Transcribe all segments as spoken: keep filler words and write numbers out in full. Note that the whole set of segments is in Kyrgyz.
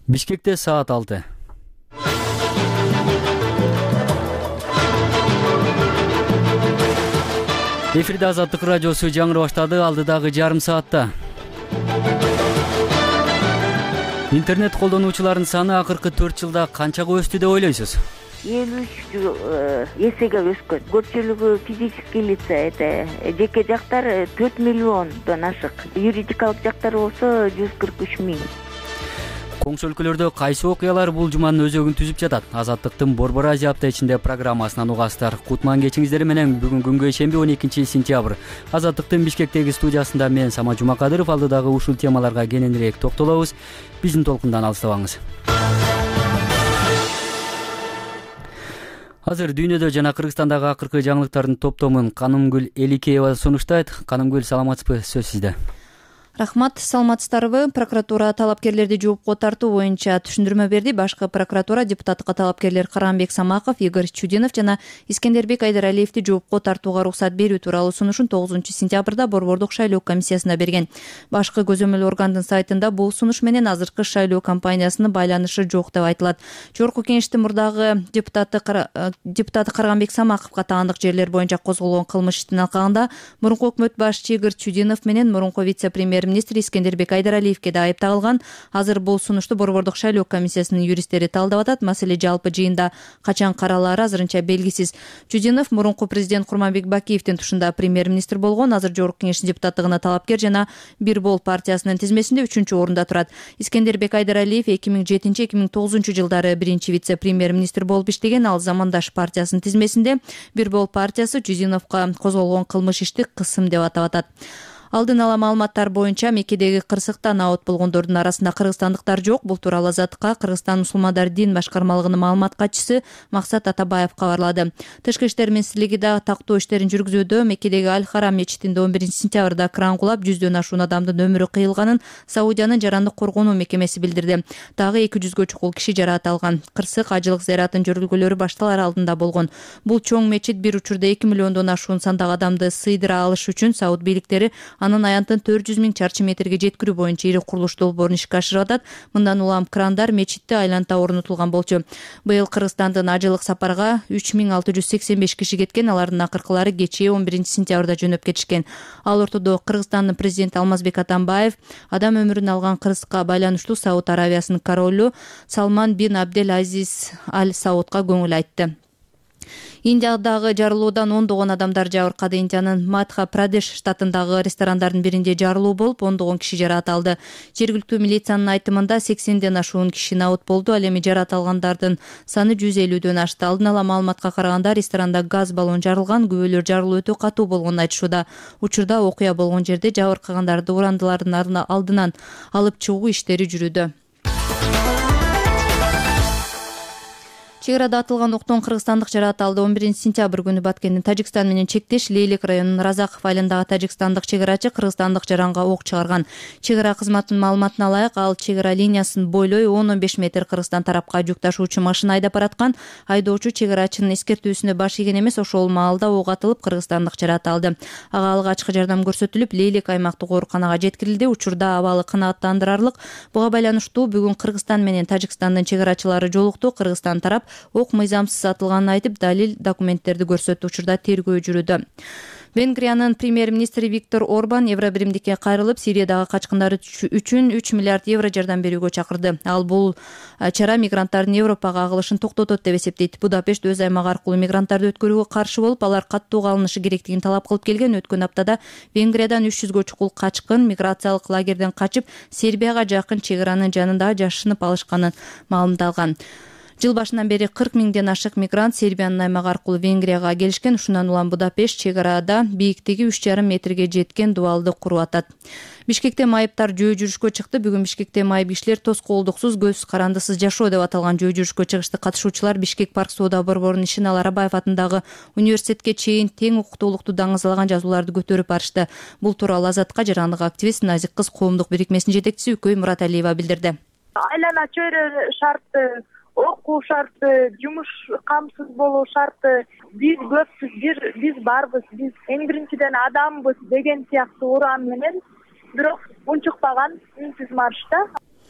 Бишкекте саат алты. Эфирде Азаттык радиосу жаңыры баштады, алдыдагы жарым саатта. Интернет колдонуучулардын саны акыркы төрт жылда канчага өстү деп ойлойсуз? элүү үч эсеге өскөн. Көпчүлүгү физический лица, это жеке жактар төрт миллиондон ашык. Юридикалык жактар болсо жүз кырк үч миң. Коңшу өлкөлөрдө кайсы окуялар бул жуманын өзөгүн түзүп жатат? Азаттыктын Борбор Азия апта ичинде программасынан угасыздар. Кутман кечиңиздер менен бүгүн күнгө ишемби он экинчи сентябрь. Азаттыктын Бишкектеги студиясында мен Сама Жумакадыров, алдыдагы ушул темаларга кененирээк токтолобуз. Биздин толкундан алыстабаңыз. Азыр дүйнөдө жана Кыргызстандагы акыркы жаңылыктардын топтомун Канымгүл Эликеева сунуштайт. Канымгүл, саламатсызбы? Сөз сизде. Рахмат, саламатсыздарбы? Прокуратура талапкерлерди жоопко тартуу боюнча түшүндүрмө берди. Башкы прокуратура депутаттыкка талапкерлер Карамбек Самаков, Игорь Чудинов жана Искендербек Айдаралиевди жоопко тартууга уруксат берүү тууралуу сунушун тогузунчу сентябрда Борбордук шайлоо комиссиясына берген. Башкы көзөмөл органдын сайтында бул сунуш менен азыркы шайлоо кампаниясынын байланышы жок деп айтылат. Жогорку кеңештин мурдагы депутаты депутаты Карамбек Самаковго таандык жерлер боюнча козголгон кылмыш иштин алкагында мурунку өкмөт башчы Игорь Чудинов менен мурунку вице-премьер министр Искендербек Айдаралиевге да айып тагылган. Азыр бул сунушту Борбордук шайлоо комиссиясынын юристтери талдап атат. Маселе жалпы жыйында качан каралаары азырынча белгисиз. Чудинов мурунку президент Курманбек Бакиевдин тушунда премьер-министр болгон. Азыр жогорку кеңештин депутаттыгына талапкер жана Бир Бол партиясынын тизмесинде үчүнчү орунда турат. Искендербек Айдаралиев эки миң жетинчи эки миң тогузунчу жылдары биринчи вице-премьер-министр болуп иштеген. Ал Замандаш партиясынын тизмесинде. Бир Бол партиясы Чудиновго козголгон кылмыш ишти кысым деп атап атат. Алдын ала маалыматтар боюнча Меккедеги кырсыктан абот болгондордун арасында кыргызстандыктар жок. Бул тууралуу Азаттыкка Кыргызстан мусулмандар дин башкармалыгынын маалымат катчысы Максат Атабаев кабарлады. Тышкы иштер министрлиги да тактоо иштерин жүргүзүүдө. Меккедеги Аль-Харам мечитинде он биринчи сентябрда кран кулап жүздөн ашуун адамдын өмүрү кыйылганын Саудиянын жарандык коргонуу мекемеси билдирди. Дагы эки жүзгө чукул киши жараат алган. Кырсык ажылык зыяратын жөргөлөрү башталар алдында болгон. Бул чоң мечит бир учурда эки миллиондон ашуун сандагы адамды сыйдыра алыш үчүн Сауд бийликтери анын аянтын төрт жүз миң чарчы метрге жеткирүү боюнча ири курулуш долбоорун ишке ашырып атат. Мындан улам крандар мечитте айланта орнотулган болчу. Быйыл Кыргызстандын ажылык сапарга үч миң алты жүз сексен беш киши кеткен. Алардын акыркылары кечээ он биринчи сентябрда жөнөп кетишкен. Ал ортодо Кыргызстандын президенти Алмазбек Атамбаев адам өмүрүн алган кырсыкка байланыштуу Сауд Аравиясынын королу Салман бин Абдел Азиз Аль Саудга көңүл айтты. Индиядагы жарылуудан ондогон адамдар жабыркады. Индиянын Мадхья-Прадеш штатындагы ресторандардын биринде жарылуу болуп, ондогон киши жараат алды. Жергиликтүү милициянын айтымында сексенден ашуун киши абот болду. Ал эми жараат алгандардын саны жүз элүүдөн ашты. Алдын ала маалыматка караганда ресторанда газ баллон жарылган. Күбөлөр жарылуу өтө катуу болгонун айтышууда. Учурда окуя болгон жерде жабыркагандарды урандылардын алдынан алып чыгуу иштери жүрүүдө. Чек арада атылган октон кыргызстандык жараат алды. он биринчи сентябрь күнү Баткендин Тажикстан менен чектеш Лейлек районунун Разаков айылындагы тажикстандык чек арачы кыргызстандык жаранга ок чыгарган. Чек ара кызматынын маалыматына ылайык, ал чек ара линиясын бойлой он он беш метр Кыргызстан тарапка жүк ташуучу машина айдап бараткан. Айдоочу чек арачынын эскертүүсүнө баш ийген эмес, ошол маалда ок атылып кыргызстандык жараат алды. Ага алгачкы жардам көрсөтүлүп, Лейлек аймактык ооруканага жеткирилди. Учурда абалы канааттандырарлык. Буга байланыштуу бүгүн Кыргызстан менен Тажикстандын чек арачылары жолукту. Кыргызстан тарап ок мыйзамсыз атылганын айтып, далил документтерди көрсөттү. Учурда тергөө жүрүүдө. Венгриянын премьер-министри Виктор Орбан Евробиримдикке кайрылып, Сириядагы качкындар үчүн үч миллиард евро жардам берүүгө чакырды. Ал бул чара мигранттардын Европага агылышын токтотот деп эсептейт. Будапешт өз аймагы аркылуу мигранттарды өткөрүүгө каршы болуп, алар каттуу калынышы керектигин талап кылып келген. Өткөн аптада Венгриядан үч жүзгө чукул качкын миграциялык лагерден качып, Сербияга жакын чек аранын жанында жашынып алышканын маалымдалган. Жыл башынан бери кырк миңден ашык мигрант Сербиянын аймагы аркылуу Венгрияга келишкен. Ушундан улам Будапешт чек арада бийиктиги үч жарым метрге жеткен дубалды куруп атат. Бишкекте майыптар жөө жүрүшкө чыкты. Бүгүн Бишкекте майып иштер тоскоолдуксуз, көз карандысыз жашоо деп аталган жөө жүрүшкө чыгышты. Катышуучулар Бишкек парк соода борборунун Ишенал Арабаев атындагы университетке чейин тең укуктуулукту даңгызалаган жазууларды көтөрүп барышты. Бул тууралуу Азаттыкка жарандык активист Назик кыз коомдук бирикмесинин жетекчиси Үкөй Мураталиева билдирди. Айлана чөйрө шарты, окуу шарты, жумуш камсыз болуу шарты, биз көппүз, биз барбыз, биз эң биринчиден адамбыз деген сыяктуу уран менен, бирок унчукпаган үнсүз маршта.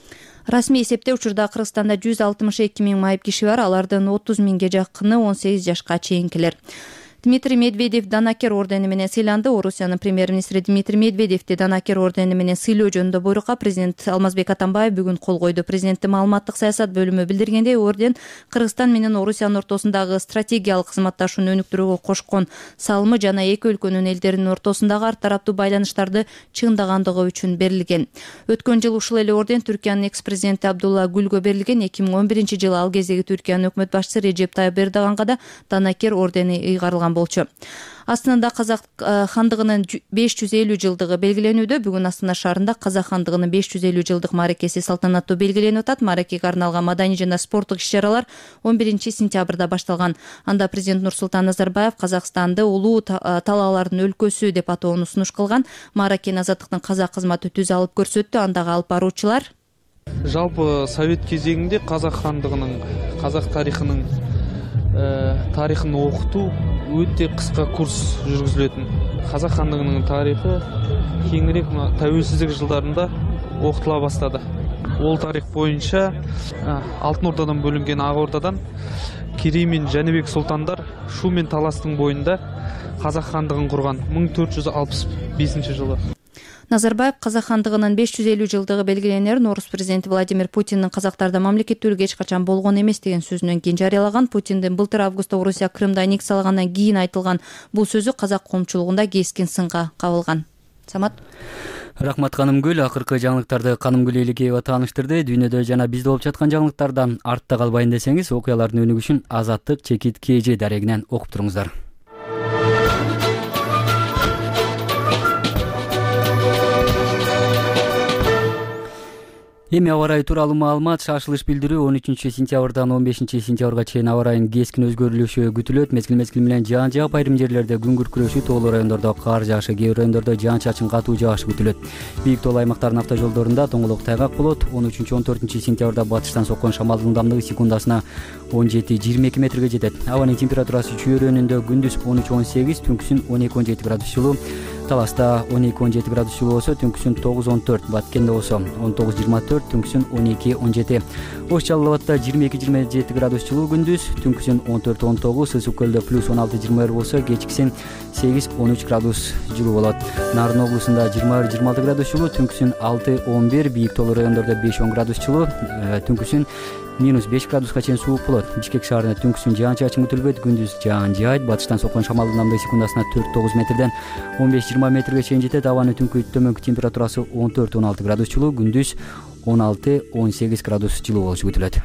Расмий эсепте учурда Кыргызстанда жүз алтымыш эки миң майып киши бар, алардын отуз миңге жакыны он сегиз жашка чейинкилер. Дмитрий Медведев Данакер ордени менен сыйланды. Орусиянын премьер-министри Дмитрий Медведевди Данакер ордени менен сыйлоо жөнүндө буйрукка президент Алмазбек Атамбаев бүгүн кол койду. Президенттин маалыматтык саясат бөлүмү билдиргендей, орден Кыргызстан менен Орусиянын ортосундагы стратегиялык кызматташууну өнүктүрүүгө кошкон салымы жана эки өлкөнүн элдеринин ортосундагы ар тараптуу байланыштарды чыңдагандыгы үчүн берилген. Өткөн жылы ушул эле орден Түркиянын экс-президенти Абдулла Гүлгө берилген. эки миң он биринчи жылы ал кездеги Түркиянын өкмөт башчысы Режеп Тайып Эрдоганга да Данакер ордени ыйгарылган болчу. Астанада Казак хандыгынын беш жүз элүү жылдыгы белгиленүүдө. Бүгүн Астана шаарында Казак хандыгынын беш жүз элүү жылдык мааракеси салтанаттуу белгиленип атат. Мааракеге арналган маданий жана спорттук иш-чаралар он биринчи сентябрда башталган. Анда президент Нурсултан Назарбаев Казакстанды улуу талаалардын өлкөсү деп атоону сунуш кылган. Мааракени Азаттыктын казак кызматы түз алып көрсөттү. Андагы алып баруучулар жалпы совет кезеңинде Казак хандыгынын, казак тарыхынын тарыхын окутуу өтө кыска курс жүргүзүлөтүн. Казак хандыгынын тарыхы кеңирээк тәуелсиздик жылдарында окутула баштады. Ол тарих боюнча Алтын Ордадан бөлүнген Ак Ордадан Керей мен Жаныбек султандар Шу мен Таластын боюнда Казак хандыгын курган миң төрт жүз алпыс бешинчи жылы. Назарбаев Казак хандыгынын беш жүз элүү жылдыгы белгиленерин Орус президенти Владимир Путиндин Казактарда мамлекеттүүлүк эч качан болгон эмес деген сөзүнөн кийин жарыялаган. Путиндин былтыр августта Орусия Крымда аннексиялагандан кийин айтылган бул сөзү казак коомчулугунда кескен сынга кабылган. Самат. Рахмат Канымгүл. Акыркы жаңылыктарды Канымгүл Эликеева тааныштырды. Дүйнөдө жана бизде болуп жаткан жаңылыктардан артта калбайын десеңиз, окуялардын өнүгүшүн Азаттык чекит кж дарегинен окуп туруңуздар. Эми аба ырайы тууралуу маалымат. Шашылыш билдирүү он үчүнчү сентябрдан он бешинчи сентябрга чейин аба ырайынын кескин өзгөрүлүшү күтүлөт. Мезгил мезгил менен жаан жаап, айрым жерлерде күн күркүрөшү, тоолуу райондордо кар жаашы, кээ бир райондордо жаан-чачын катуу жаашы күтүлөт. Бийик тоолуу аймактардын автожолдорунда тоңолок тайгак болот. он үчүнчү он төртүнчү сентябрда батыштан соккон шамалдын ылдамдыгы секундасына он жети жыйырма эки метрге жетет. Абанын температурасы чөйрөнүндө күндүз он үч он сегиз, түнкүсүн он эки он жети градус жылуу. Таласта он эки он жети градус жылуу болсо, түнкүсүн тогуз он төрт, Баткенде болсо он тогуз жыйырма төрт, түнкүсүн он эки он жети. Ош Жалал Абадда жыйырма эки жыйырма жети градус жылуу күндүз, түнкүсүн он төрт он тогуз, Ысык көлдө плюс он алты жыйырма бир болсо, кечкисин сегиз он үч градус жылуу болот. Нарын облусунда жыйырма бир жыйырма алты градус жылуу, түнкүсүн алты он бир, бийик тоолуу райондордо беш он градус жылуу, түнкүсүн минус беш градуска чейин суук болот. Бишкек шаарында түнкүсүн жаан-чачын күтүлбөйт, күндүз жаан жаайт. Батыштан соккон шамалдын ылдамдыгы секундасына төрт тогуз метрден он беш жыйырма метрге чейин жетет. Абанын түнкү төмөнкү температурасы он төрт он алты градус жылуу, күндүз он алты он сегиз градус жылуу болушу күтүлөт.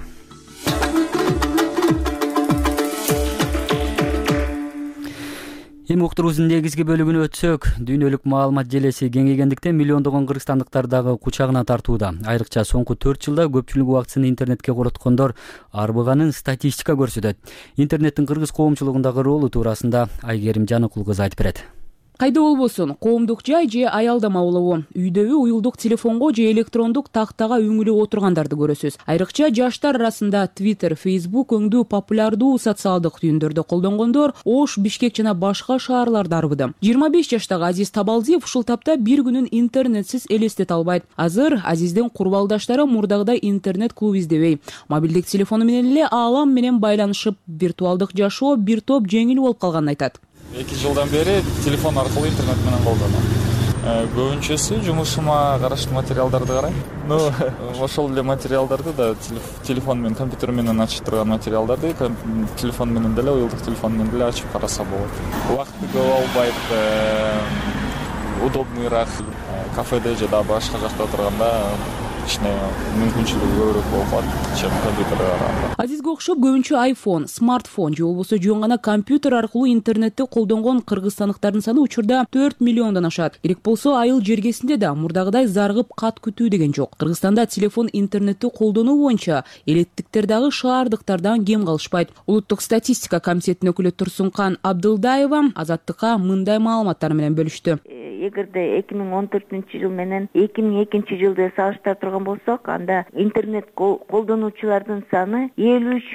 Эми уктуруубуздун негизги бөлүгүнө өтсөк, дүйнөлүк маалымат желеси кеңейгендиктен миллиондогон кыргызстандыктар дагы кучагына тартууда. Айрыкча соңку төрт жылда көпчүлүк убактысын интернетке короткондор арбыганын статистика көрсөтөт. Интернеттин кыргыз коомчулугундагы ролу туурасында Айгерим Жаныкул кызы айтып берет. Кайда болбосун, коомдук жай же аялдама болобу, үйдөгү уюлдук телефонго же электрондук тактага үңүлүп отургандарды көрөсүз. Айрыкча жаштар арасында Twitter, Facebook өңдүү популярдуу социалдык түйүндөрдү колдонгондор Ош, Бишкек жана башка шаарларда арбыды. жыйырма беш жаштагы Азиз Табалдиев ушул тапта бир күнүн интернетсиз элестете албайт. Азыр Азиздин курбалдаштары мурдагыдай интернет клуб издебей, мобилдик телефону менен эле аалам менен байланышып, виртуалдык жашоо бир топ жеңил болуп калганын айтат. эки жылдан бери телефон аркылуу интернет менен колдоном. Көбүнчөсү жумушума караштуу материалдарды карайм. Ну, ошол эле материалдарды да телефон менен, компьютер менен ачып турган материалдарды телефон менен деле, уюлдук телефон менен деле ачып караса болот. Убакытты көп албайт, удобныйраак кафеде же да башка жакта отурганда кичине мүмкүнчүлүгү көбүрөөк болуп калат, чем компьютерге караганда. Азизге окшоп көбүнчө айфон, смартфон же болбосо жөн гана компьютер аркылуу интернетти колдонгон кыргызстандыктардын саны учурда төрт миллиондон ашат. Керек болсо айыл жергесинде да мурдагыдай заргып кат күтүү деген жок. Кыргызстанда телефон интернетти колдонуу боюнча элеттиктер дагы шаардыктардан кем калышпайт. Улуттук статистика комитетинин өкүлү Турсункан Абдылдаева Азаттыкка мындай маалыматтар менен бөлүштү. Эгерде эки миң он төртүнчү жыл менен эки миң экинчи жылды салыштыра турган караган болсок, анда интернет колдонуучулардын саны элүү үч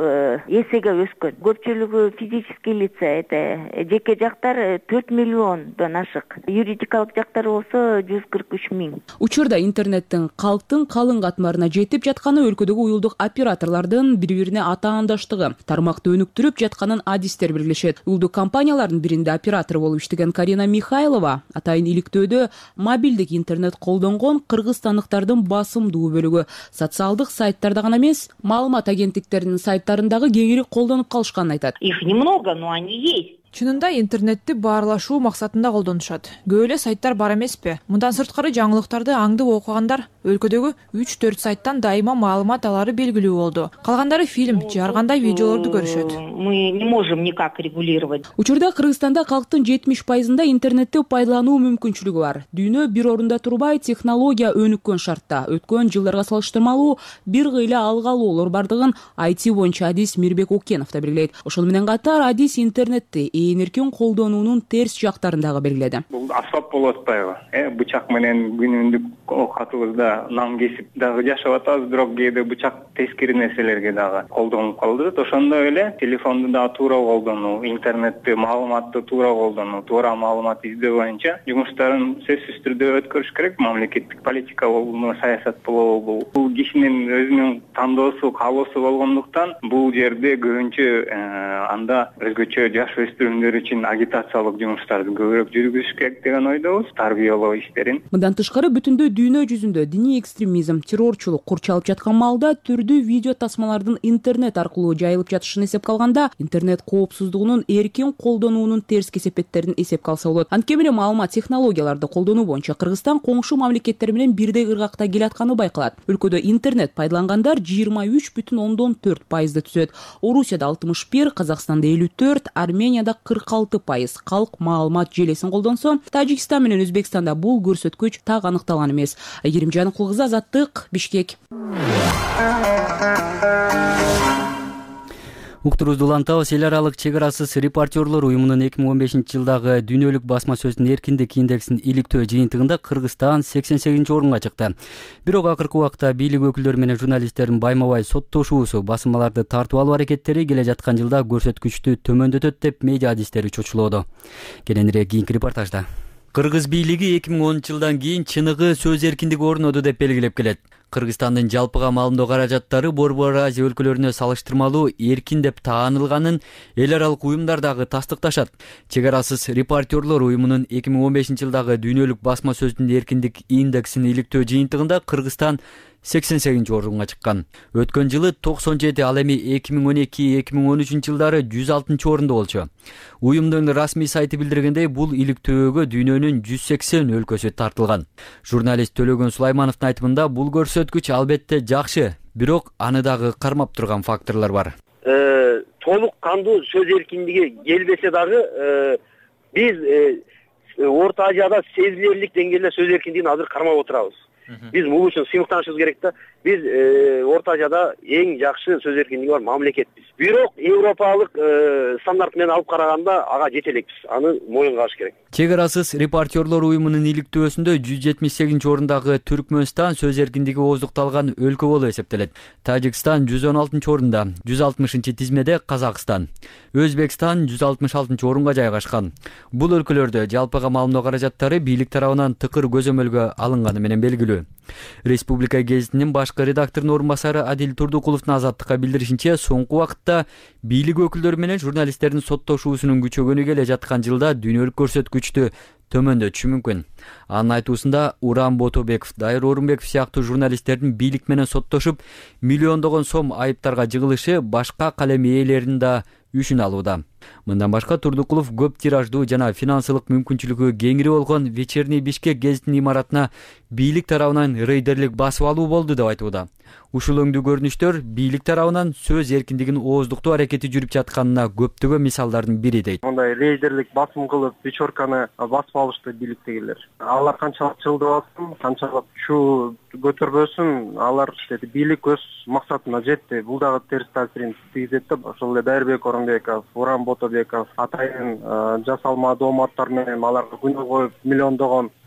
эсеге өскөн. Көпчүлүгү физический лица, это жеке жактар төрт миллиондон ашык. Юридикалык жактар болсо жүз кырк үч миң. Учурда интернеттин калктын калың катмарына жетип жатканы өлкөдөгү уюлдук операторлордун бири-бирине атаандаштыгы, тармакты өнүктүрүп жатканын адистер белгилешет. Уюлдук компаниялардын биринде оператор болуп иштеген Карина Михайлова атайын иликтөөдө мобилдик интернет колдонгон кыргызстандыктардын басымдуу бөлүгү социалдык сайттарда гана эмес, маалымат агенттиктеринин сайттарындагы кеңири колдонуп калышканын айтат. Их немного, но они есть. Чынында интернетти баарлашуу максатында колдонушат. Көп эле сайттар бар эмеспи? Мындан сырткары жаңылыктарды аңдып окугандар өлкөдөгү үч төрт сайттан дайыма маалымат алары белгилүү болду. Калгандары фильм же ар кандай видеолорду көрүшөт. Мы не можем никак регулировать. Учурда Кыргызстанда калктын жетимиш пайызында интернетти пайдалануу мүмкүнчүлүгү бар. Дүйнө бир орунда турбай, технология өнүккөн шартта. Өткөн жылдарга салыштырмалуу бир кыйла алгалоолор бардыгын ай ти боюнча адис Мирбек Окенов да белгилейт. Ошол менен катар адис интернетти ээн эркин колдонуунун терс жактарын дагы белгиледи. Бул асбап болуп атпайбы? Э, бычак менен күнүмдүк оокатыбызда нан кесип дагы жашап атабыз, бирок кээде бычак тескери нерселерге дагы колдонуп калдырат. Ошондой эле телефонду да туура колдонуу, интернетти, маалыматты туура колдонуу, туура маалымат издөө боюнча жумуштарын сөзсүз түрдө өткөрүш керек. Мамлекеттик политика болобу, саясат болобу, бул кишинин өзүнүн тандоосу, каалоосу болгондуктан бул жерде көбүнчө анда өзгөчө жаш өспүрүмдөр үчүн агитациялык жумуштарды көбүрөөк жүргүзүш керек деген ойдобуз, тарбиялоо иштерин. Мындан тышкары бүтүндө дүйнө жүзүндө диний экстремизм, террорчулук курчалып жаткан маалда түрдүү видео тасмалардын интернет аркылуу жайылып жатышын эсепке алганда, интернет коопсуздугунун эркин колдонуунун терс кесепеттерин эсепке алса болот. Анткени эле маалымат технологияларды колдонуу боюнча Кыргызстан коңшу мамлекеттер менен бирдей ыргакта келатканы байкалат. Өлкөдө интернет пайдалангандар жыйырма үч бүтүн ондон төрт пайызды түзөт. Орусияда алтымыш бир, Казакстанда элүү төрт, Арменияда кырк алты пайыз калк маалымат желесин колдонсо, Тажикстан менен Өзбекстанда бул көрсөткүч так аныкталган эмес. Айгерим кызы, Азаттык, Бишкек. Уктурубузду улантабыз. Эл аралык чек арасыз репортерлор уюмунун эки миң он бешинчи жылдагы дүйнөлүк басма сөздүн эркиндик индексин иликтөө жыйынтыгында Кыргызстан сексен сегизинчи орунга чыкты. Бирок акыркы убакта бийлик өкүлдөрү менен журналисттердин байма-бай соттошуусу, басмаларды тартып алуу аракеттери келе жаткан жылда көрсөткүчтү төмөндөтөт деп медиа адистери чочулоодо. Кененирээк кийинки репортажда. Кыргыз бийлиги эки миң онунчу жылдан кийин чыныгы сөз эркиндиги орноду деп белгилеп келет. Кыргызстандын жалпыга маалымдоо каражаттары Борбор Азия өлкөлөрүнө салыштырмалуу эркин деп таанылганын эл аралык уюмдар дагы тастыкташат. Чек арасыз репортерлор уюмунун эки миң он бешинчи жылдагы дүйнөлүк басма сөздүн эркиндик индексин иликтөө жыйынтыгында Кыргызстан сексен сегизинчи орунга чыккан. Өткөн жылы токсон жети, ал эми эки миң он эки эки миң он үчүнчү жылдары жүз алтынчы орунда болчу. Уюмдун расмий сайты билдиргендей, бул иликтөөгө дүйнөнүн жүз сексен өлкөсү тартылган. Журналист Төлөгөн Сулаймановдун айтымында бул көрсөткүч албетте жакшы, бирок аны дагы кармап турган факторлор бар. Толук кандуу сөз эркиндиги келбесе дагы биз Орто Азияда сезилерлик деңгээлде сөз эркиндигин азыр кармап отурабыз. Биз бул үчүн сыймыктанышыбыз керек да. Биз Орто Азияда эң жакшы сөз эркиндиги бар мамлекетпиз. Бирок европалык стандарт менен алып караганда ага жете элекпиз. Аны моюнга алыш керек. Чек арасыз репортерлор уюмунун иликтөөсүндө жүз жетимиш сегизинчи орундагы Түркмөнстан сөз эркиндиги ооздукталган өлкө болуп эсептелет. Тажикстан жүз он алтынчы орунда, жүз алтымышынчы тизмеде Казакстан. Өзбекстан жүз алтымыш алтынчы орунга жайгашкан. Бул өлкөлөрдө жалпыга маалымдоо каражаттары бийлик тарабынан тыкыр көзөмөлгө алынганы менен белгилүү. Республика гезитинин башкы редакторунун орун басары Адил Турдукуловдун Азаттыкка билдиришинче, соңку убакытта бийлик өкүлдөрү менен журналисттердин соттошуусунун күчөгөнү келе жаткан жылда дүйнөлүк көрсөткүчтү төмөндөтүшү мүмкүн. Анын айтуусунда Уран Ботобеков, Дайыр Орунбеков сыяктуу журналисттердин бийлик менен соттошуп, миллиондогон сом айыптарга жыгылышы башка калем ээлерин да үшүн алууда. Мындан башка Турдукулов көп тираждуу жана финансылык мүмкүнчүлүгү кеңири болгон Вечерний Бишкек гезитинин имаратына бийлик тарабынан рейдерлик басып алуу болду деп айтууда. Ушул өңдүү көрүнүштөр бийлик тарабынан сөз эркиндигин ооздуктоо аракети жүрүп жатканына көптөгөн мисалдардын бири дейт. Мындай рейдерлик басым кылып, вечерканы басып алышты бийликтегилер. Алар канчалык жылдып алсын, канчалык шу көтөрбөсүн, алар бийлик өз максатына жетти. Бул дагы терс таасирин тийгизет деп, ошол эле Дайырбек Орунбеков, Уран Ботобеков атайын жасалма дооматтар менен аларга күнөө коюп, миллиондогон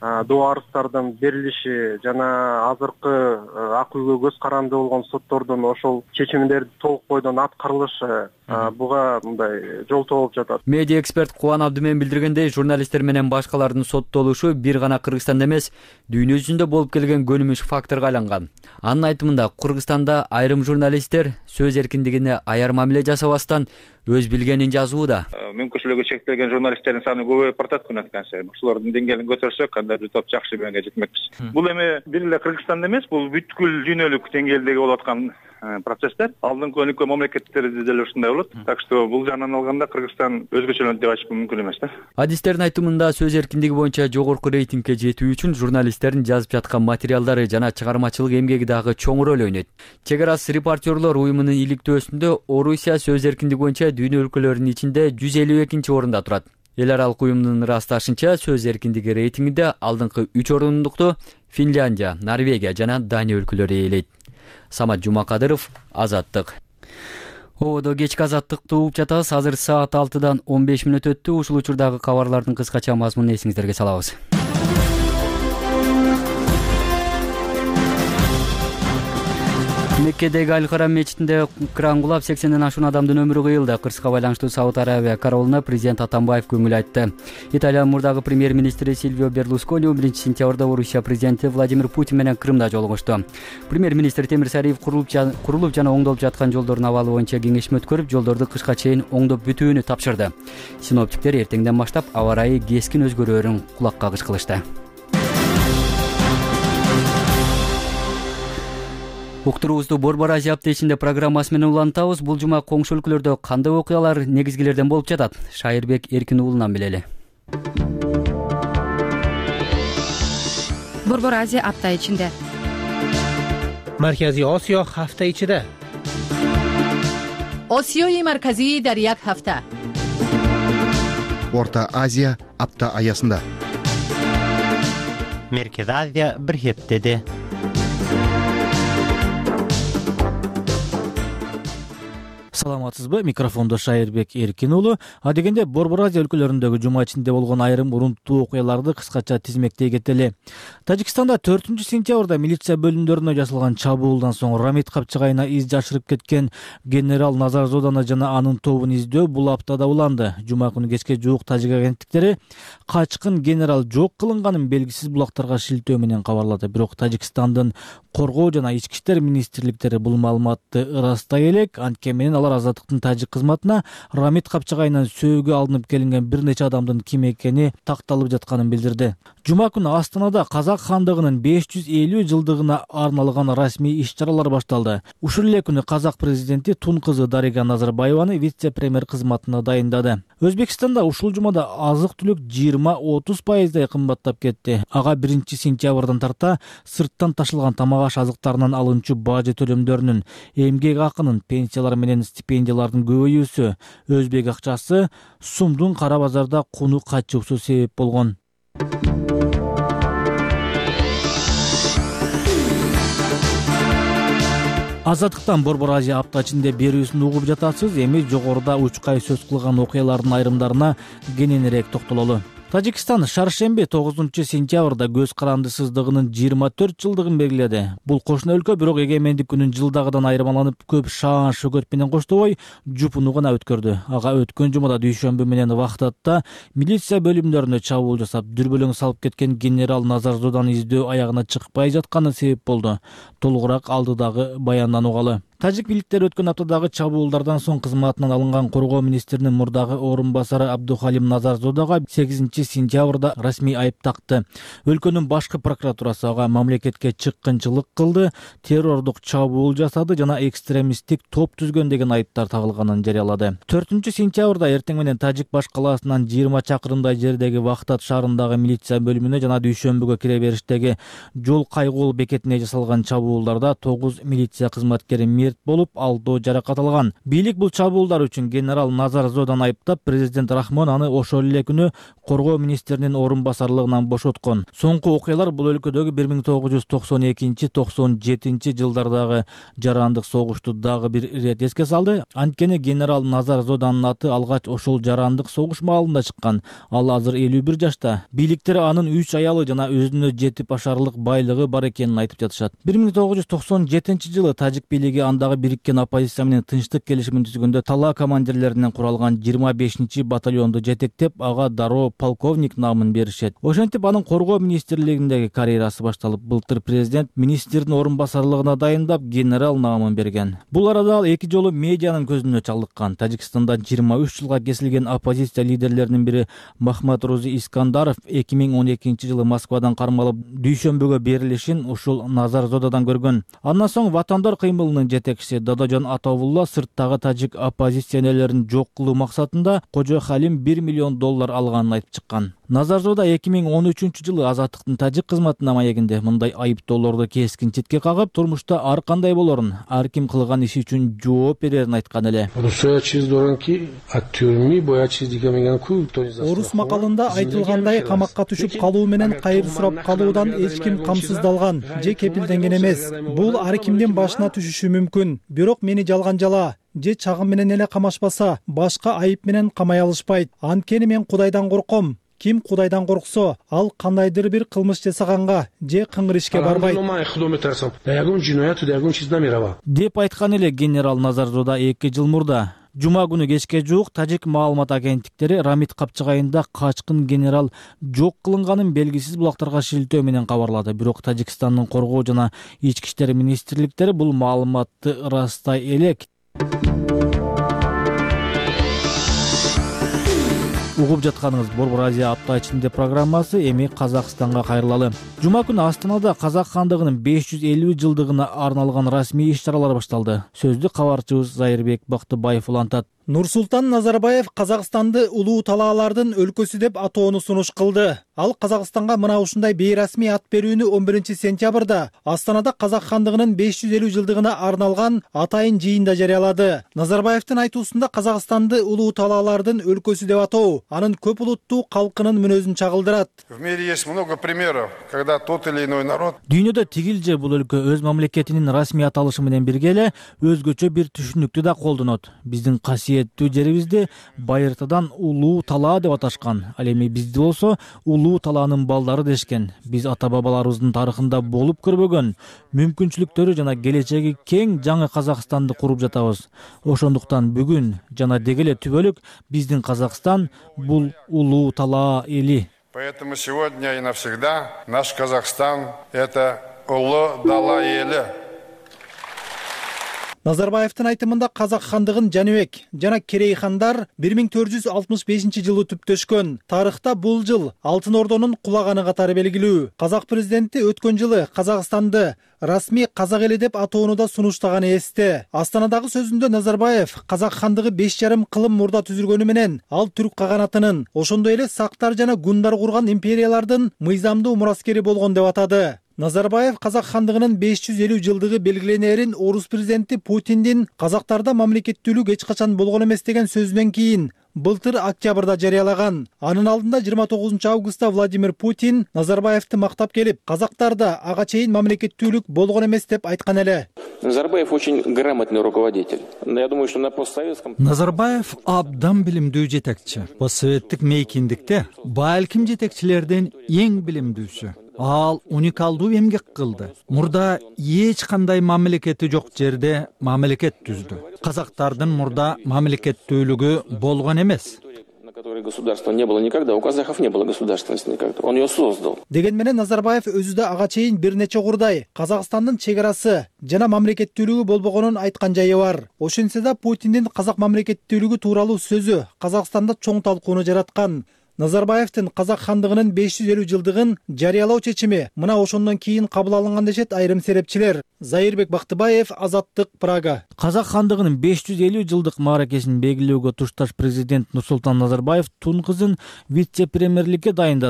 доо арыздардын берилиши жана азыркы ак үйгө көз каранды болгон соттордун ошол чечимдерди толук бойдон аткарылышы буга мындай жолтоо болуп жатат. Медиа эксперт Кубан Абдымен билдиргендей, журналисттер менен башкалардын соттолушу бир гана Кыргызстанда эмес, дүйнө жүзүндө болуп келген көнүмүш факторго айланган. Анын айтымында, Кыргызстанда айрым журналисттер сөз эркиндигине аяр мамиле жасабастан өз билгенин жазууда. Мүмкүнчүлүгү чектелген журналисттердин саны көбөйүп баратат күнөтөн сайын. Ушулардын деңгээлин көтөрсөк, анда бир топ жакшы мээге жетмекпиз. Бул эми бир эле Кыргызстанда эмес, бул бүткүл дүйнөлүк деңгээлдеги болуп аткан процесстер. Алдыңкы өнүккөн мамлекеттерде деле ушундай болот. Так что бул жагынан алганда Кыргызстан өзгөчөлөнт деп айтыш мүмкүн эмес да. Адистердин айтымында, сөз эркиндиги боюнча жогорку рейтингге жетүү үчүн журналисттердин жазып жаткан материалдары жана чыгармачылык эмгеги дагы чоң роль ойнойт. Чек арас репортерлор уюмунун иликтөөсүндө Орусия сөз эркиндиги боюнча дүйнө өлкөлөрүнүн ичинде жүз элүү экинчи орунда турат. Эл аралык уюмдун ырасташынча, сөз эркиндиги рейтингинде алдыңкы үч орундукту Финляндия, Норвегия жана Дания өлкөлөрү ээлейт. Самат Жумакадыров, Азаттык. Ободо кечки Азаттыкты угуп жатабыз. Азыр саат алтыдан он беш мүнөт өттү. Ушул учурдагы кабарлардын кыскача мазмунун эсиңиздерге салабыз. Меккедеги Аль-Харам мечитинде кран кулап сексенден ашуун адамдын өмүрү кыйылды. Кырсыга байланыштуу Сауд Арабия кароолуна президент Атамбаев көңүл айтты. Италиянын мурдагы премьер-министри Сильвио Берлускони он биринчи сентябрда Орусия президенти Владимир Путин менен Крымда жолугушту. Премьер-министр Темир Сариев курулуп жана оңдолуп жаткан жолдордун абалы боюнча кеңешме өткөрүп, жолдорду кышка чейин оңдоп бүтүүнү тапшырды. Синоптиктер эртеңден баштап аба ырайы кескин өзгөрөөрүн кулакка кагыш кылышты. Уктуруубузду Борбор Азия аптечинде программасы менен улантабыз. Бул жума коңшу өлкөлөрдө кандай окуялар негизгилерден болуп жатат? Шайырбек Эркин уулунан билели. Борбор Азия апта ичинде. Марказий Осиё ҳафта ичида. Осиёи марказии дар як ҳафта. Орта Азия апта аясында. Меркез Азия бир хептеде. Саламатсызбы? Микрофондо Шайырбек Эркин уулу. А дегенде Борбор Азия өлкөлөрүндөгү жума ичинде болгон айрым урунттуу окуяларды кыскача тизмектей кетели. Тажикстанда төртүнчү сентябрда милиция бөлүмдөрүнө жасалган чабуулдан соң Рамит Капчыгайына из жашырып кеткен генерал Назар Зоданы жана анын тобун издөө бул аптада уланды. Жума күнү кечке жуук тажик агенттиктери качкын генерал жок кылынганын белгисиз булактарга шилтөө менен кабарлады. Бирок Тажикстандын коргоо жана ички иштер министрликтери бул маалыматты ырастай элек. Анткени менен алар Азаттыктын тажик кызматына Рамит Капчыгайынан сөөгө алынып келинген бир нече адамдын ким экени такталып жатканын билдирди. Жума күнү Астанада Казак хандыгынын беш жүз элүү жылдыгына арналган расмий иш-чаралар башталды. Ушул эле күнү Казак президенти тун кызы Дарига Назарбаеваны вице-премьер кызматына дайындады. Өзбекстанда ушул жумада азык-түлүк жыйырма отуз пайыздай кымбаттап кетти. Ага биринчи сентябрдан тарта сырттан ташылган тамак аш азыктарынан алынчу бажы төлөмдөрүнүн, эмгек акынын, пенсиялар менен стипендиялардын көбөйүүсү, өзбек акчасы, сумдун кара базарда куну качуусу себеп болгон. Азаттыктан Борбор Азия апта ичинде берүүсүн угуп жатасыз. Эми жогоруда учкай сөз кылган окуялардын айрымдарына кененирээк токтололу. Тажикстан шаршемби тогузунчу сентябрда көз каранды сыздыгынын жыйырма төрт жылдыгын белгиледи. Бул кошуна өлкө бирок эгемендик күнүн жылдагыдан айырмаланып, көп шаан шөгөт менен коштобой жупуну гана өткөрдү. Ага өткөн жумада дүйшөмбү менен Вахтатта милиция бөлүмдөрүнө чабуул жасап, дүрбөлөң салып кеткен генерал Назар Зоданы издөө аягына чыкпай жатканы себеп болду. Толугураак алдыдагы баяндан угалы. Тажик бийликтери өткөн аптадагы чабуулдардан соң кызматынан алынган коргоо министринин мурдагы орун басары Абдухалим Назар Зодага сегизинчи сентябрда расмий айып такты. Өлкөнүн башкы прокуратурасы ага мамлекетке чыккынчылык кылды, террордук чабуул жасады жана экстремисттик топ түзгөн деген айыптар тагылганын жарыялады. төртүнчү сентябрда эртең менен Тажик баш калаасынан жыйырма чакырымдай жердеги Вахтат шаарындагы милиция бөлүмүнө жана дүйшөмбүгө кире бериштеги жол кайгоол бекетине жасалган чабуулдарда тогуз милиция кызматкери мерт болуп, алтоо жаракат алган. Бийлик бул чабуулдар үчүн генерал Назар Зодан айыптап, президент Рахмон аны ошол эле күнү коргоо министринин орун басарлыгынан бошоткон. Соңку окуялар бул өлкөдөгү бир миң тогуз жүз токсон экинчи токсон жетинчи жылдардагы жарандык согушту дагы бир ирет эске салды. Анткени генерал Назар Зоданын аты алгач ошол жарандык согуш маалында чыккан. Ал азыр элүү бир жашта. Бийликтер анын үч аялы жана өзүнө жетип ашарлык байлыгы бар экенин айтып жатышат. бир миң тогуз жүз токсон жетинчи жылы тажик бийлиги андагы бириккен оппозиция менен тынчтык келишимин түзгөндө тала командирлеринен куралган жыйырма бешинчи батальонду жетектеп, ага дароо полковник наамын беришет. Ошентип анын коргоо министрлигиндеги карьерасы башталып, былтыр президент министрдин орун басарлыгына дайындап, генерал наамын берген. Бул арада ал эки жолу медианын көзүнө чалдыккан. Тажикстанда жыйырма үч жылга кесилген оппозиция лидерлеринин бири Махмад Рузи Искандаров эки миң он экинчи жылы Москвадан кармалып дүйшөмбөгө берилишин ушул Назар Зодадан көргөн. Андан соң Ватандар кыймылынын жетекчиси Дадожон Атовулла сырттагы тажик оппозиционерлерин жок кылуу максатында Кожо Халим бир миллион доллар алганын айтып чыккан. Назар Зода эки миң он үчүнчү жылы Азаттыктын тажик кызматына маегинде мындай айыптоолорду кескин четке кагып, турмушта ар кандай болорун, ар ким кылган иши үчүн жооп берерин айткан эле. Орус макалында айтылгандай, камакка түшүп калуу менен кайыр сурап калуудан эч ким камсыздалган же кепилденген эмес. Бул ар кимдин башына түшүшү мүмкүн. Бирок мени жалган жала же чагым менен эле камашпаса, башка айып менен камай алышпайт. Анткени мен Кудайдан корком. Ким Кудайдан корксо, ал кандайдыр бир кылмыш жасаганга же кыңгыр ишке барбайт деп айткан эле генерал Назар Зода эки жыл мурда. Жума күнү кечке жуук тажик маалымат агенттиктери Рамит Капчыгайында качкын генерал жок кылынганын белгисиз булактарга шилтөө менен кабарлады. Бирок Тажикстандын коргоо жана ички иштер министрликтери бул маалыматты ырастай элек. Угуп жатканыңыз Борбор Азия апта ичинде программасы, эми Казакстанга кайрылалы. Жума күнү Астанада Казак хандыгынын беш жүз элүү жылдыгына арналган расмий иш-чаралар башталды. Сөздү кабарчыбыз Зайырбек Бактыбаев улантат. Нурсултан Назарбаев Казакстанды улуу талаалардын өлкөсү деп атоону сунуш кылды. Ал Казакстанга мына ушундай бейрасмий ат берүүнү он биринчи сентябрда Астанада Казак хандыгынын беш жүз элүү жылдыгына арналган атайын жыйында жарыялады. Назарбаевдин айтуусунда Казакстанды улуу талаалардын өлкөсү деп атоо анын көп улуттуу калкынын мүнөзүн чагылдырат. В мире есть много примеров, когда тот или иной народ. Дүйнөдө тигилже бул өлкө өз мамлекетинин расмий аталышы менен бирге эле өзгөчө бир түшүнүктү да колдонот. Биздин касиеттүү жерибизди байыртадан улуу талаа деп аташкан. Ал эми бизди болсо улуу талаанын балдары дешкен. Биз ата бабаларыбыздын тарыхында болуп көрбөгөн, мүмкүнчүлүктөрү жана келечеги кең жаңы Казакстанды куруп жатабыз. Ошондуктан бүгүн жана деги эле түбөлүк биздин Казакстан бул улуу талаа эли. Поэтому сегодня и навсегда наш Казахстан — это улуу дала эли. Назарбаевдин айтымында Казак хандыгын Жаныбек жана Керей хандар бир миң төрт жүз алтымыш бешинчи жылы түптөшкөн. Тарыхта бул жыл Алтын Ордонун кулаганы катары белгилүү. Казак президенти өткөн жылы Казакстанды расмий казак эли деп атоону да сунуштаганы эсте. Астанадагы сөзүндө Назарбаев Казак хандыгы беш жарым кылым мурда түзүлгөнү менен ал түрк каганатынын, ошондой эле сактар жана гундар курган империялардын мыйзамдуу мураскери болгон деп атады. Назарбаев Казак хандыгынын беш жүз элүү жылдыгы белгиленерин орус президенти Путиндин казактарда мамлекеттүүлүк эч качан болгон эмес деген сөзүнөн кийин былтыр октябрда жарыялаган. Анын алдында жыйырма тогузунчу августта Владимир Путин Назарбаевди мактап келип, казактарда ага чейин мамлекеттүүлүк болгон эмес деп айткан эле. Назарбаев очень грамотный руководитель. Я думаю, что на постсоветском... Назарбаев абдан билимдүү жетекчи. Постсоветтик мейкиндикте балким жетекчилерден эң билимдүүсү. Ал уникалдуу эмгек кылды. Мурда эч кандай мамлекети жок жерде мамлекет түздү. Казактардын мурда мамлекеттүүлүгү болгон эмес. На которой государства не было никогда, у казахов не было государственности никогда. Он ее создал. Деген менен Назарбаев өзү да ага чейин бир нече курдай Казакстандын чегарасы жана мамлекеттүүлүгү болбогонун айткан жайы бар. Ошентсе да Путиндин казак мамлекеттүүлүгү тууралуу сөзү Казакстанда чоң талкууну жараткан. Назарбаевдин Казак хандыгынын беш жүз элүү жылдыгын жарыялоо чечими мына ошондон кийин кабыл алынган дешет айрым серепчилер. Зайырбек Бактыбаев, Азаттык, Прага. Казак хандыгынын беш жүз элүү жылдык мааракесин белгилөөгө тушташ президент Нурсултан Назарбаев тун кызын вице-премьерликке дайындады.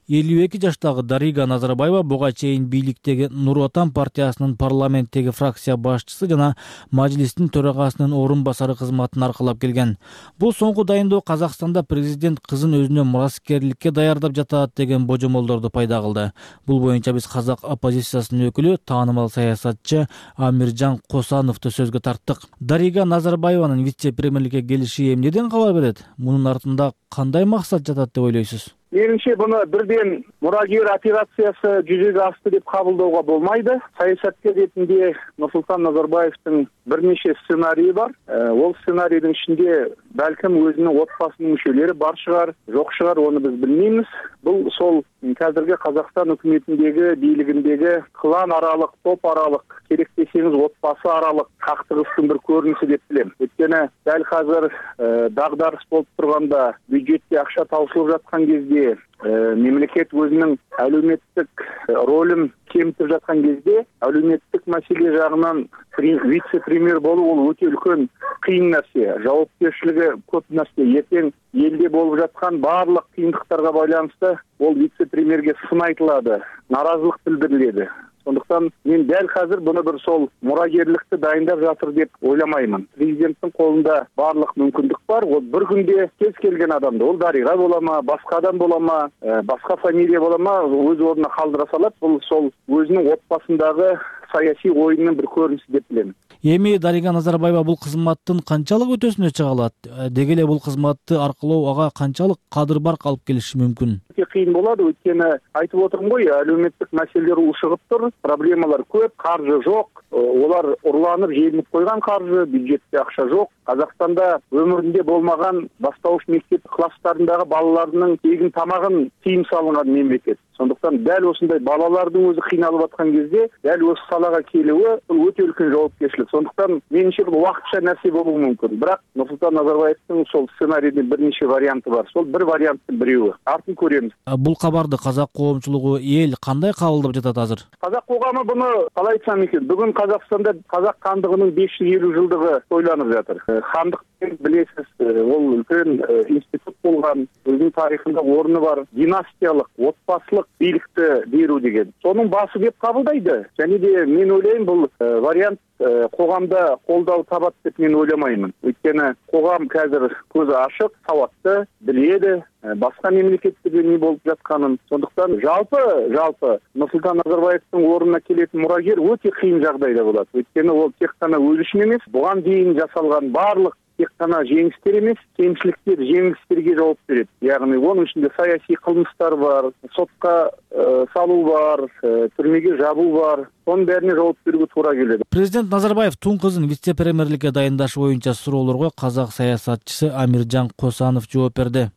элүү эки жаштагы Дарига Назарбаева буга чейин бийликтеги Нур Отан партиясынын парламенттеги фракция башчысы жана мажлистин төрагасынын орун басары кызматын аркалап келген. Бул соңку дайындоо Казакстанда президент кызын өзүнө мураскерликке даярдап жатат деген божомолдорду пайда кылды. Бул боюнча биз казак оппозициясынын өкүлү, таанымал саясатчы Амиржан Косановду сөзгө тарттык. Дарига Назарбаеванын вице-премьерликке келиши эмнеден кабар берет? Мунун артында кандай максат жатат деп ойлойсуз? Менимче буну бирден мурагер операциясы жүзөгө ашты деп кабылдоого болмайды. Саясаткер ретинде Нурсултан Назарбаевдин бир нече сценарийи бар. Ол сценарийдин ичинде балким өзүнүн отбасынын мүчөлөрү бар шығар, жок шығар, оны биз билмеймиз. Бул сол қазіргі Казакстан өкмөтүндөгү, бийлигиндеги клан аралык, топ аралык, керек десеңиз отбасы аралык кактыгыстын бир көрүнүшү деп билем. Өйткөнү дәл азыр дагдарыс болуп турганда, бюджетте акча таусылып жаткан кезде, мемлекет өзүнүн әлеуметтик ролун кемитип жаткан кезде, әлеуметтик маселе жагынан вице-премьер болуу ол өтө үлкөн кыйын нерсе, жоопкерчилиги көп нерсе. Эртең элде болуп жаткан баардык кыйындыктарга байланыштуу ол вице-премьерге сын айтылады, наразылык билдирилет. Сондықтан мен дәл қазір бұны бір сол мұрагерлікті дайындап жатыр деп ойламаймын. Президенттің қолында барлық мүмкіндік бар. Ол бір күнде кез келген адамды, ол Дариға бола ма, басқа адам бола ма, басқа фамилия бола ма, өз орнына қалдыра салат. Бұл сол өзінің отбасындағы саяси ойынның бір көрінісі деп білемін. Эми Дарига Назарбаева бул кызматтын канчалык өтөсүнө чыга алат? Деги эле бул кызматты аркылоо ага канчалык кадыр бар калып келиши мүмкүн? Кыйын болот, өйткөнү айтып отурмун го, әлеуметтик маселелер ушыгып тур, проблемалар көп, каржы жок, олар урланып, желинип койгон каржы, бюджетте акча жок. Казакстанда өмүрүндө болмаган баштауыш мектеп класстарындагы балаларынын тегин тамагын тыйым салынган мемлекет. Сондықтан дәл осындай балалардың өзі қиналып жатқан кезде, дәл осы салаға келуі бұл өте үлкен жауапкершілік. Сондықтан меніңше бұл уақытша нәрсе болуы мүмкін. Бірақ Нұрсұлтан Назарбаевтың сол сценарийде бірнеше варианты бар. Сол бір варианттың біреуі. Артын көреміз. Бұл хабарды қазақ коомчулугу ел қандай қабылдап жатат азыр? Қазақ қоғамы бұны қалай айтсам екен? Бүгін Қазақстанда қазақ хандығының беш жүз елу жылдығы тойланып жатыр. Хандық білесіз, ол үлкен институт болған, өзінің тарихында орны бар, династиялық, отбасылық бийликти берүү деген. Сонун басы деп кабылдайды. Және де мен ойлаймын бұл вариант қоғамда қолдау табат деп мен ойламаймын. Өйткені қоғам қазір көзі ашық, сауатты, біледі, басқа мемлекеттерде не болып жатқанын. Сондықтан жалпы, жалпы Нұрсұлтан Назарбаевтың орнына келетін мұрагер өте қиын жағдайда болады. Өйткені ол тек қана өз үшін емес, бұған дейін жасалған барлық тек қана жеңістер емес, кемшіліктер жеңілістерге жауап береді. Яғни оның ішінде саяси қылмыстар бар, сотқа ә, салу бар, ә, түрмеге жабу бар. Соның бәріне жауап беруге тура келеді. Президент Назарбаев тун кызын вице-премьерликке дайындаш боюнча суроолорго казак саясатчысы Амиржан Косанов жооп берди.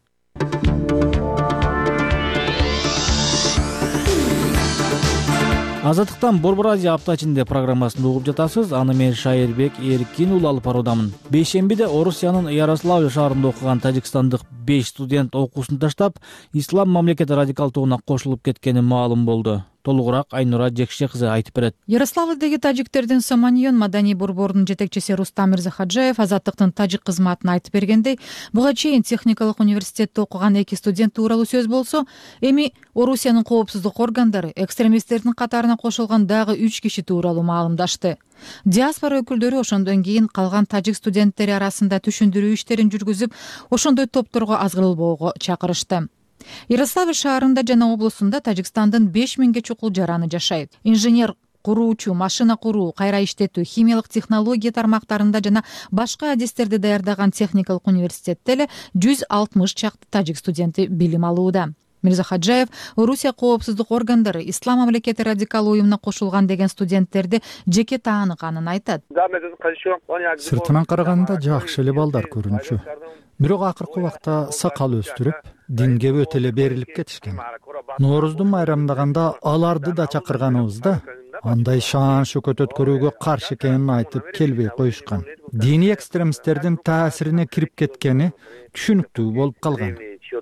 Азаттыктан Борбор Азия апта ичинде программасын угуп жатасыз. Аны мен Шайырбек Эркин уулу алып баруудамын. Бейшембиде Орусиянын Ярославль шаарында окуган тажикстандык беш студент окуусун таштап, ислам мамлекети радикалдууна кошулуп кеткени маалым болду. Толугураак Айнура Жекше кызы айтып берет. Ярославлдеги тажиктердин Соманьон маданий борборунун жетекчиси Рустам Мирзахаджаев Азаттыктын тажик кызматын айтып бергендей, буга чейин техникалык университетте окуган эки студент тууралуу сөз болсо, эми Орусиянын коопсуздук органдары экстремисттердин катарына кошулган дагы үч киши тууралуу маалымдашты. Диаспора өкүлдөрү ошондон кийин калган тажик студенттери арасында түшүндүрүү иштерин жүргүзүп, ошондой топторго азгырылбоого чакырышты. Ярославль шаарында жана облусунда Тажикстандын беш миңге чукул жараны жашайт. Инженер куруучу, машина куруу, кайра иштетүү, химиялык технология тармактарында жана башка адистерди даярдаган техникалык университетте эле жүз алтымыш чакты тажик студенти билим алууда. Мирзахаджаев Орусия коопсуздук органдары ислам мамлекети радикал уюмуна кошулган деген студенттерди жеке тааныганын айтат. Сыртынан караганда жакшы эле балдар көрүнчү. Бирок акыркы убакта сакал өстүрүп, динге өтө эле берилип кетишкен. Норуздун майрамдаганда аларды да чакырганыбызда андай шаан шөкөт өткөрүүгө каршы экенин айтып келбей коюшкан. Диний экстремисттердин таасирине кирип кеткени түшүнүктүү болуп калган.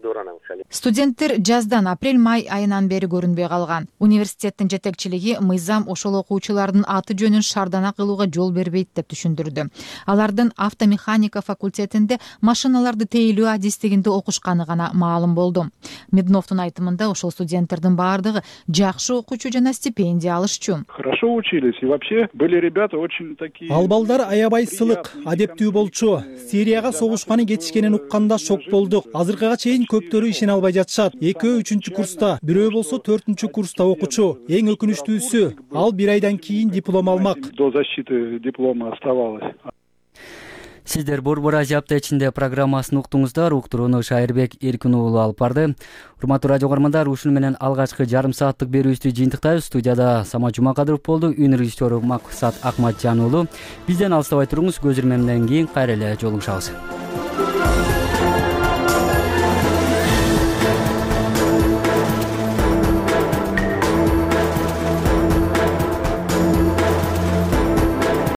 эле. Студенттер жаздан апрель май айынан бери көрүнбөй калган. Университеттин жетекчилиги мыйзам ошол окуучулардын аты жөнүн шардана кылууга жол бербейт деп түшүндүрдү. Алардын автомеханика факультетинде машиналарды тейлөө адистигинде окушканы гана маалым болду. Медновдун айтымында ошол студенттердин баардыгы жакшы окуучу жана стипендия алышчу. Хорошо учились и вообще были ребята очень такие. Ал балдар аябай сылык, адептүү болчу. Сирияга согушканы кетишкенин укканда шок болдук. Азыркыга чейин көптөрү ишене албай жатышат. Экөө үчүнчү курста, бирөө болсо төртүнчү курста окучу. Эң өкүнүчтүүсү, ал бир айдан кийин диплом алмак. До защиты диплома оставалось. Сиздер Борбор Азия апта ичинде программасын уктуңуздар. Уктурууну Шайырбек Эркин уулу алып барды. Урматтуу радио көрөрмандар, ушуну менен алгачкы жарым сааттык берүүбүздү жыйынтыктайбыз. Студияда Самат Жумакадыров болду, үн режиссеру Максат Акматжан уулу. Бизден алыстабай туруңуз, көзүрмемден кийин кайра эле жолугушабыз.